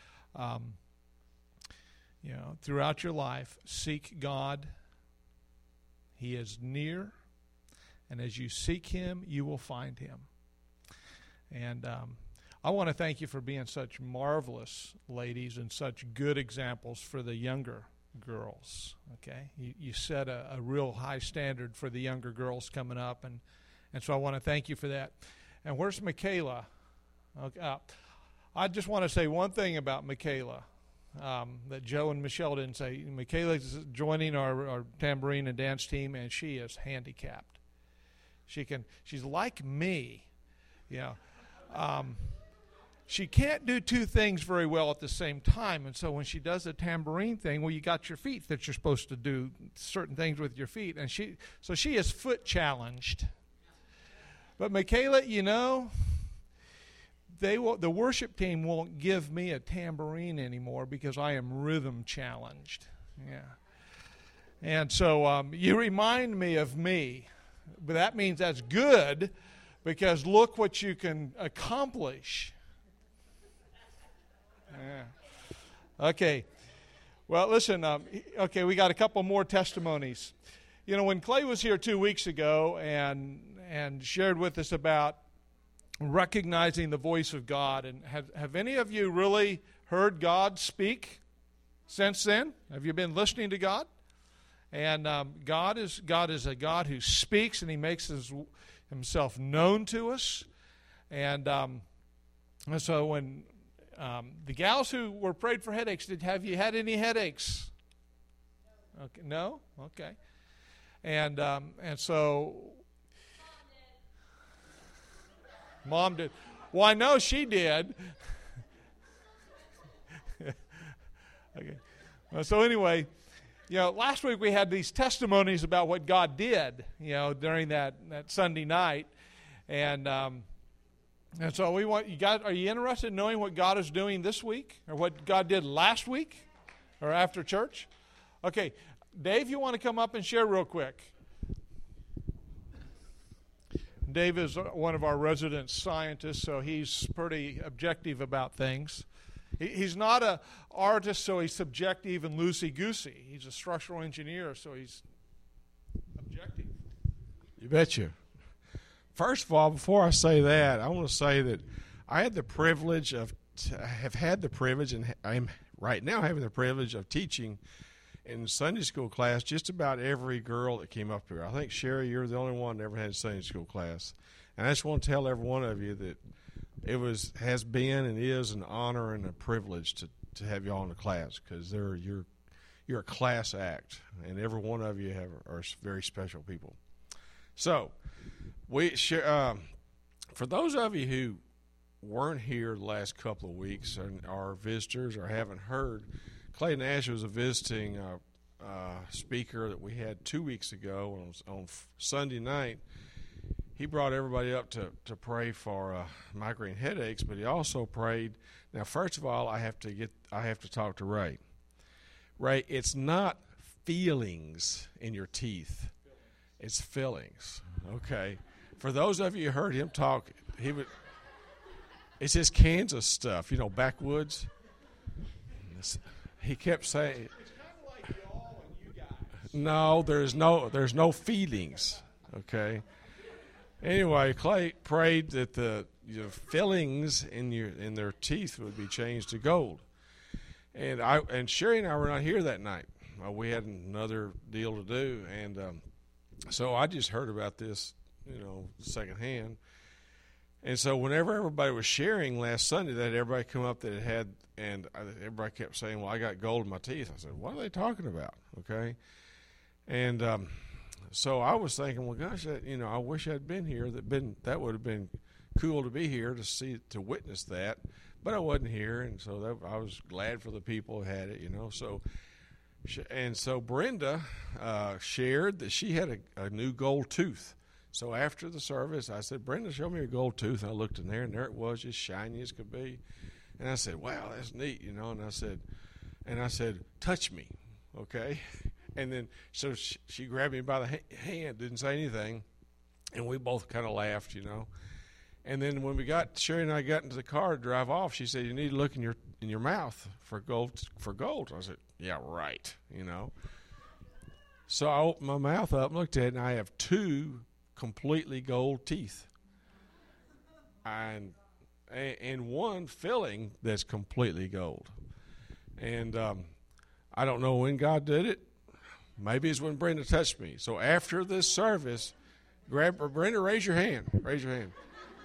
throughout your life, seek God. He is near. And as you seek Him, you will find Him. And I want to thank you for being such marvelous ladies and such good examples for the younger girls. Okay, you set a real high standard for the younger girls coming up, and so I want to thank you for that. And where's Michaela? Okay, I just want to say one thing about Michaela that Joe and Michelle didn't say. Michaela is joining our tambourine and dance team, and she is handicapped. She's like me, she can't do two things very well at the same time. And so when she does a tambourine thing, well, you got your feet that you're supposed to do certain things with your feet. And she is foot challenged. But Michaela, the worship team won't give me a tambourine anymore because I am rhythm challenged. Yeah. And so you remind me of me. But that means that's good because look what you can accomplish. Yeah. Okay. Well, listen, we got a couple more testimonies. When Clay was here 2 weeks ago and shared with us about recognizing the voice of God, and have any of you really heard God speak since then? Have you been listening to God? And God is a God who speaks, and He makes Himself known to us. And so when the gals who were prayed for headaches, have you had any headaches? Okay, no? Okay. And so Mom did. Well, I know she did. Okay. So anyway, last week we had these testimonies about what God did, during that Sunday night, and so are you interested in knowing what God is doing this week, or what God did last week, or after church? Okay, Dave, you want to come up and share real quick? Dave is one of our resident scientists, so he's pretty objective about things. He's not an artist, so he's subjective and loosey-goosey. He's a structural engineer, so he's objective. You betcha. First of all, before I say that, I want to say that I had the privilege and I am right now having the privilege of teaching in Sunday school class just about every girl that came up here. I think, Sherry, you're the only one that ever had Sunday school class. And I just want to tell every one of you that it has been and is an honor and a privilege to have y'all in the class, because you're a class act, and every one of you are very special people. So, for those of you who weren't here the last couple of weeks and are visitors or haven't heard, Clay Nash was a visiting speaker that we had 2 weeks ago on Sunday night. He brought everybody up to pray for migraine headaches, but he also prayed. Now, first of all, I have to talk to Ray. Ray, it's not feelings in your teeth; it's fillings. Okay. For those of you who heard him talk, it's his Kansas stuff, backwoods. He kept saying, "It's kind of like y'all and you guys." No, there's no feelings. Okay. Anyway, Clay prayed that the fillings in their teeth would be changed to gold, and Sherry and I were not here that night. We had another deal to do, and so I just heard about this, secondhand. And so whenever everybody was sharing last Sunday, that everybody come up that it had, and everybody kept saying, "Well, I got gold in my teeth." I said, "What are they talking about?" Okay, and so I was thinking, well, gosh, I wish I'd been here. That would have been cool to be here to witness that, but I wasn't here, and so I was glad for the people who had it, So Brenda shared that she had a new gold tooth. So after the service, I said, "Brenda, show me your gold tooth." And I looked in there, and there it was, just shiny as could be. And I said, "Wow, that's neat," And I said, "Touch me," okay? And then so she grabbed me by the hand, didn't say anything, and we both kind of laughed, And then when Sherry and I got into the car to drive off, she said, "You need to look in your mouth for gold." I said, "Yeah, right," So I opened my mouth up and looked at it, and I have 2 completely gold teeth, and one filling that's completely gold. And I don't know when God did it. Maybe it's when Brenda touched me. So after this service, Brenda, raise your hand. Raise your hand.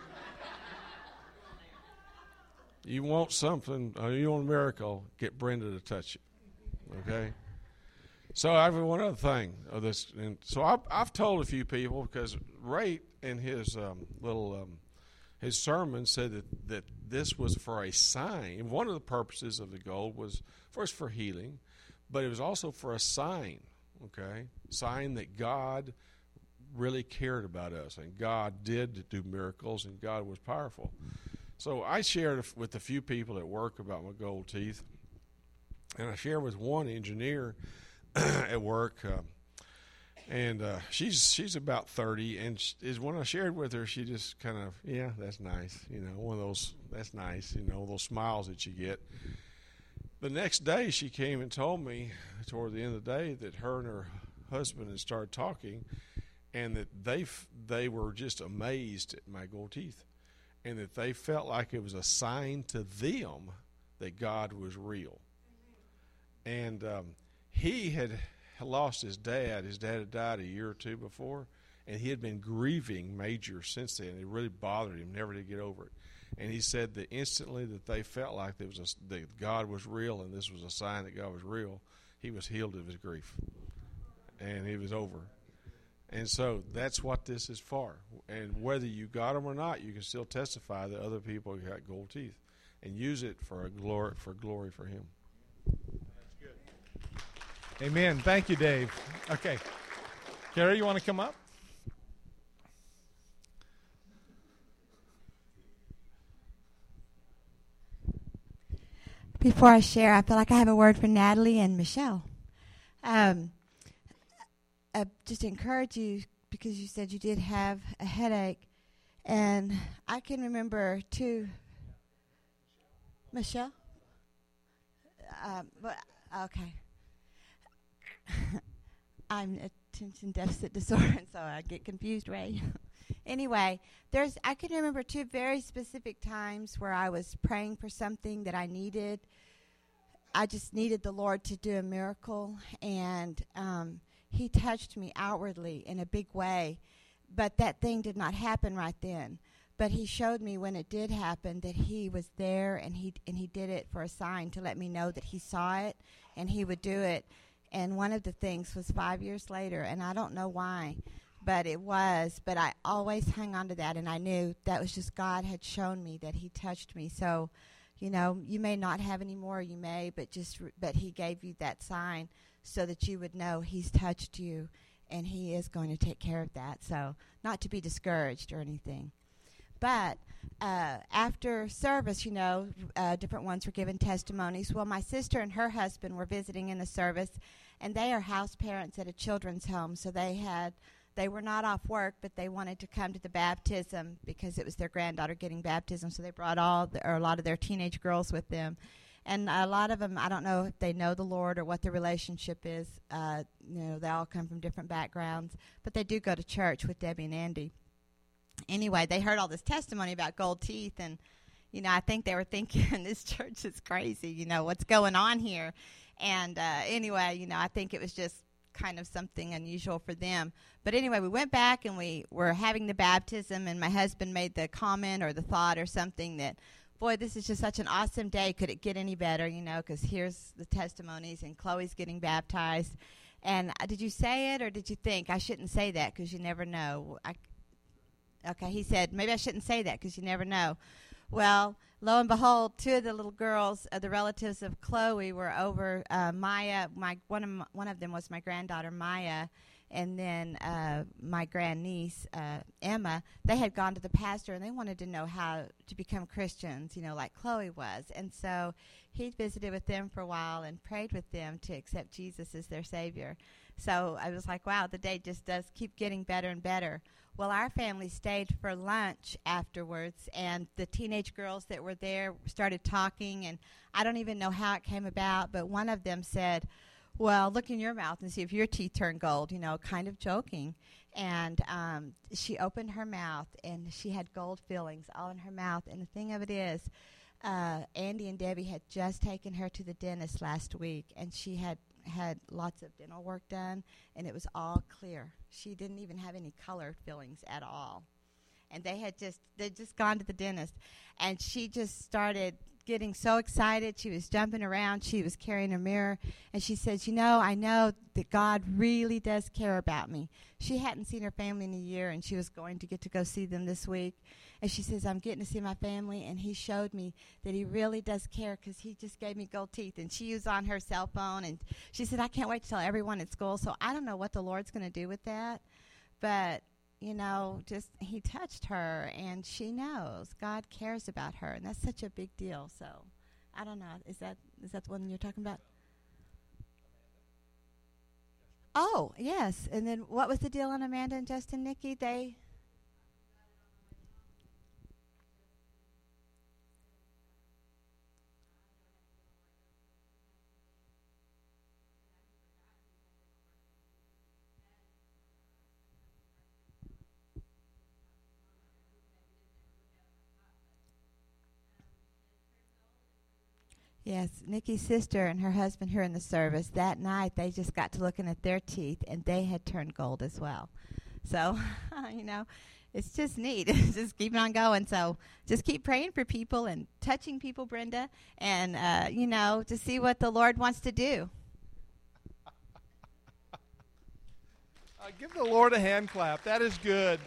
You want something, you want a miracle, get Brenda to touch you. Okay? So I have one other thing of this. And so I've told a few people, because Ray in his his sermon said that this was for a sign. And one of the purposes of the gold was first for healing, but it was also for a sign. Okay, sign that God really cared about us, and God did do miracles, and God was powerful. So I shared with a few people at work about my gold teeth, and I shared with one engineer at work, and she's about 30, and when I shared with her, she just kind of, "Yeah, that's nice," one of those, "That's nice," those smiles that you get. The next day, she came and told me toward the end of the day that her and her husband had started talking, and that they were just amazed at my gold teeth, and that they felt like it was a sign to them that God was real. And he had lost his dad. His dad had died a year or 2 before, and he had been grieving major since then. It really bothered him, never to get over it. And he said that instantly that they felt like that God was real, and this was a sign that God was real, he was healed of his grief, and he was over. And so that's what this is for. And whether you got them or not, you can still testify that other people got gold teeth, and use it for glory for Him. That's good. Amen. Thank you, Dave. Okay, Carrie, you want to come up? Before I share, I feel like I have a word for Natalie and Michelle. just encourage you because you said you did have a headache. And I can remember, too, Michelle? Okay. I'm attention deficit disorder, so I get confused, Ray. Anyway, I can remember 2 very specific times where I was praying for something that I needed. I just needed the Lord to do a miracle, and He touched me outwardly in a big way, but that thing did not happen right then. But He showed me when it did happen that He was there, and He did it for a sign to let me know that He saw it and He would do it. And one of the things was 5 years later, and I don't know why, but it was. But I always hung on to that, and I knew that was just God had shown me that He touched me. So, you know, you may not have any more, you may, but but He gave you that sign so that you would know He's touched you, and He is going to take care of that. So not to be discouraged or anything. But after service, you know, different ones were giving testimonies. Well, my sister and her husband were visiting in the service, and they are house parents at a children's home. So they were not off work, but they wanted to come to the baptism because it was their granddaughter getting baptism. So they brought a lot of their teenage girls with them. And a lot of them, I don't know if they know the Lord or what the relationship is. You know, they all come from different backgrounds, but they do go to church with Debbie and Andy. Anyway, they heard all this testimony about gold teeth, and, you know, I think they were thinking, this church is crazy, you know, what's going on here? And anyway, you know, I think it was just kind of something unusual for them. But anyway, we went back, and we were having the baptism, and my husband made the comment or the thought or something that, boy, this is just such an awesome day. Could it get any better, you know, because here's the testimonies, and Chloe's getting baptized. And did you say it, or did you think, I shouldn't say that because you never know? Okay, he said, maybe I shouldn't say that because you never know. Well, lo and behold, 2 of the little girls, the relatives of Chloe, were over. Maya, one of them was my granddaughter, Maya, and then my grandniece, Emma. They had gone to the pastor, and they wanted to know how to become Christians, you know, like Chloe was. And so he visited with them for a while and prayed with them to accept Jesus as their Savior. So I was like, wow, the day just does keep getting better and better. Well, our family stayed for lunch afterwards, and the teenage girls that were there started talking, and I don't even know how it came about, but one of them said, well, look in your mouth and see if your teeth turn gold, you know, kind of joking. And she opened her mouth, and she had gold fillings all in her mouth. And the thing of it is, Andy and Debbie had just taken her to the dentist last week, and she had lots of dental work done, and it was all clear. She didn't even have any colored fillings at all. And they'd just gone to the dentist, and she just started getting so excited. She was jumping around. She was carrying a mirror, and she says, you know, I know that God really does care about me. She hadn't seen her family in a year, and she was going to get to go see them this week. And she says, I'm getting to see my family, and He showed me that He really does care because He just gave me gold teeth. And she was on her cell phone, and she said, I can't wait to tell everyone at school. So I don't know what the Lord's going to do with that, but you know, just He touched her, and she knows God cares about her, and that's such a big deal. So, I don't know. Is that the one you're talking about? Oh, yes. And then what was the deal on Amanda and Justin, Nikki? They... Yes, Nikki's sister and her husband who were in the service, that night they just got to looking at their teeth, and they had turned gold as well. So, you know, it's just neat. Just keep on going. So just keep praying for people and touching people, Brenda, and, you know, to see what the Lord wants to do. Give the Lord a hand clap. That is good.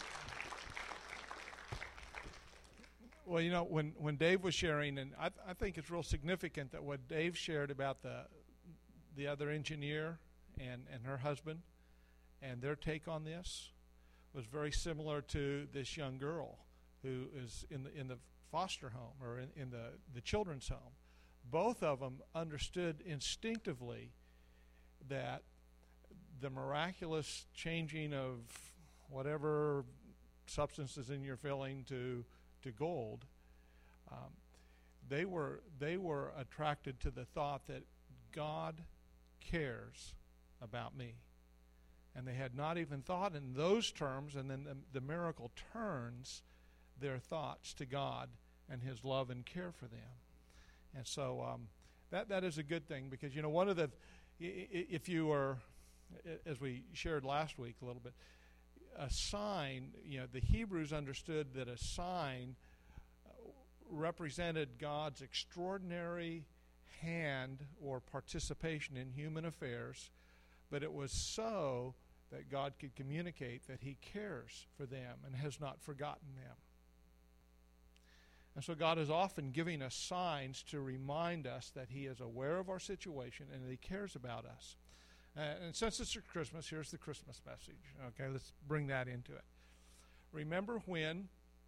Well, you know, when Dave was sharing, and I think it's real significant that what Dave shared about the other engineer and her husband and their take on this was very similar to this young girl who is in the foster home or in the children's home. Both of them understood instinctively that the miraculous changing of whatever substances in your filling to gold, they were attracted to the thought that God cares about me. And they had not even thought in those terms, and then the miracle turns their thoughts to God and His love and care for them. And so that is a good thing, because, one of the, if you are, as we shared last week a little bit, a sign, the Hebrews understood that a sign represented God's extraordinary hand or participation in human affairs, but it was so that God could communicate that He cares for them and has not forgotten them. And so God is often giving us signs to remind us that He is aware of our situation and that He cares about us. And since it's Christmas, here's the Christmas message. Okay, let's bring that into it. Remember when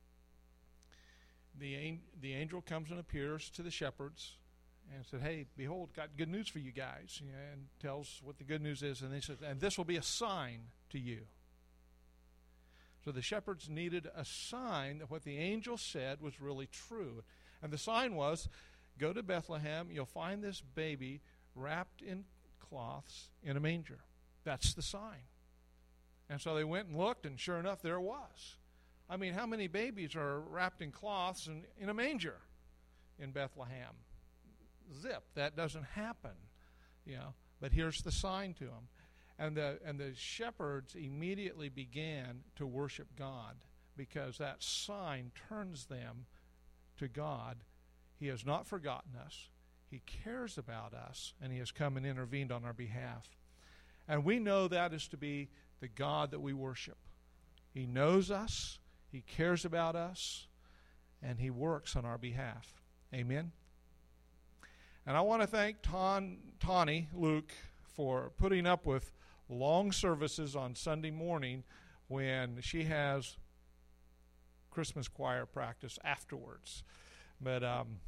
the angel comes and appears to the shepherds and said, "Hey, behold, got good news for you guys," and tells what the good news is, and he says, "And this will be a sign to you." So the shepherds needed a sign that what the angel said was really true. And the sign was, go to Bethlehem, you'll find this baby wrapped in cloths in a manger. That's the sign. And so they went and looked, and sure enough, there it was. I mean, how many babies are wrapped in cloths and in a manger in Bethlehem? Zip, that doesn't happen, But here's the sign to them. And the shepherds immediately began to worship God, because that sign turns them to God. He has not forgotten us. He cares about us, and He has come and intervened on our behalf. And we know that is to be the God that we worship. He knows us, He cares about us, and He works on our behalf. Amen? And I want to thank Tawny Luke for putting up with long services on Sunday morning when she has Christmas choir practice afterwards. But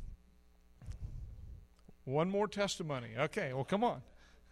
one more testimony. Okay, well, come on.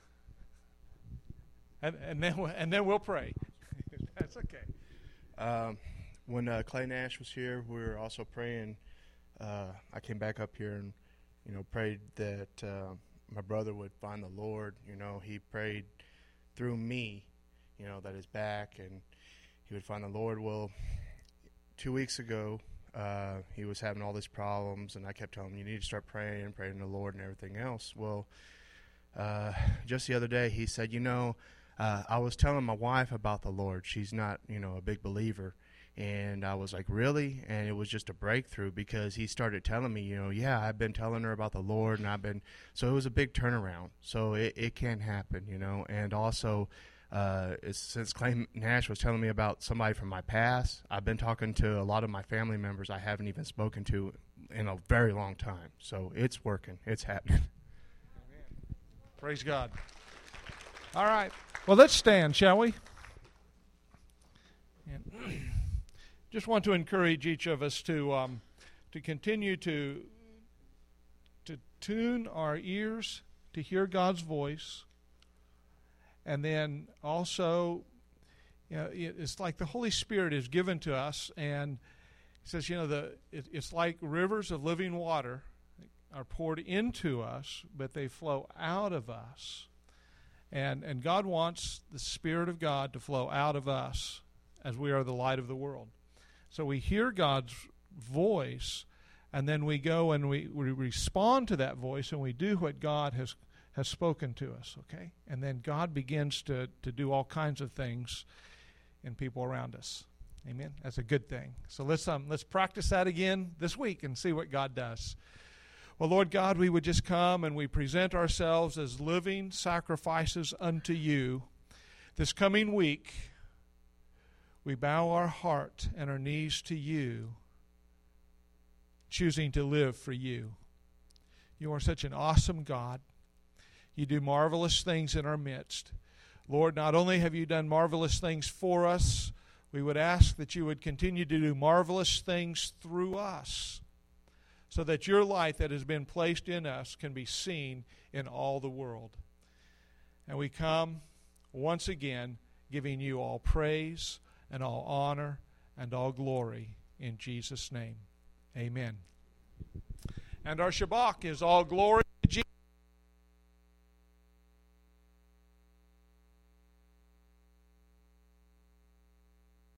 And then we'll pray. That's okay. When Clay Nash was here, we were also praying. I came back up here and prayed that my brother would find the Lord. He prayed through me, that his back, and he would find the Lord. Well, 2 weeks ago, he was having all these problems, and I kept telling him, you need to start praying to the Lord and everything else. Well, just the other day, he said, I was telling my wife about the Lord. She's not, a big believer. And I was like, really? And it was just a breakthrough, because he started telling me, yeah, I've been telling her about the Lord, and so it was a big turnaround. So it can happen, And also, since Clay Nash was telling me about somebody from my past, I've been talking to a lot of my family members I haven't even spoken to in a very long time. So it's working. It's happening. Praise God. All right. Well, let's stand, shall we? And just want to encourage each of us to continue to tune our ears to hear God's voice, and then also, it's like the Holy Spirit is given to us, and it says, it's like rivers of living water are poured into us, but they flow out of us, and God wants the Spirit of God to flow out of us as we are the light of the world. So we hear God's voice, and then we go and we respond to that voice, and we do what God has spoken to us, okay? And then God begins to do all kinds of things in people around us. Amen? That's a good thing. So let's practice that again this week and see what God does. Well, Lord God, we would just come and we present ourselves as living sacrifices unto you. This coming week, we bow our heart and our knees to you, choosing to live for you. You are such an awesome God. You do marvelous things in our midst. Lord, not only have you done marvelous things for us, we would ask that you would continue to do marvelous things through us, so that your light that has been placed in us can be seen in all the world. And we come once again giving you all praise and all honor and all glory in Jesus' name. Amen. And our Shabbat is all glory.